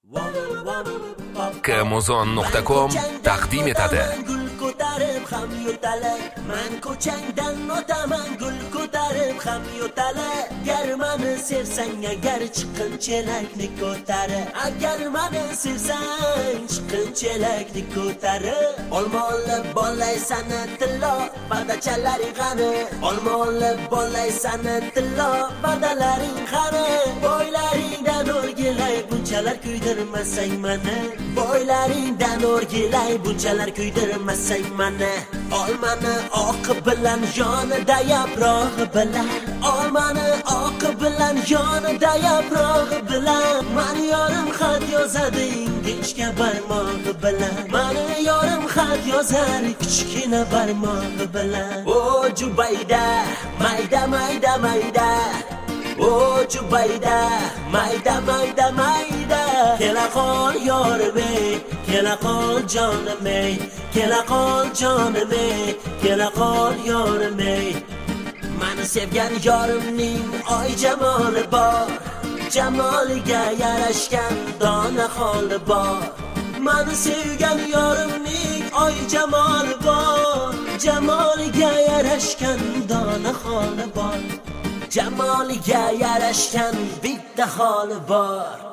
Kamuzon.com taqdim etadi. Gul ko'tarib ham yo'tala, men ko'changdan o'taman gul ko'tarib ham yo'tala. Agar meni sevsang, agar chiqin chelakni ko'tarib, agar meni sevsang, chiqin chelakni ko'tarib. Olmonlab bolaysan tillo, badachalaring qani. Olmonlab bolaysan tillo, badalaring qani. Boylaringdan o'rgilay, bunchalar kuydirmasang meni. Boylaringdan o'rgilay, bunchalar kuydirmasang meni. Olmani oqi bilan yonida yaprog'i bilan, olmani oqi bilan yonida yaprog'i bilan. Mani yorim xat yozadi ingichka barmog'i bilan, mani yorim xat yozar kichkina barmog'i bilan. O Jubayda, mayda mayda mayda, o Jubayda, mayda mayda mayda. Kela qol yorim ey, kela qol jonim ey, kela qol jonim ey, kela qol yorim ey. Mani sevgan yorimning oy jamoli bor, jamoliga yarashgan dona holi bor. Mani sevgan yorimning oy jamoli bor, jamoliga yarashgan dona holi bor. Jamoliga yarashgan bitta holi bor.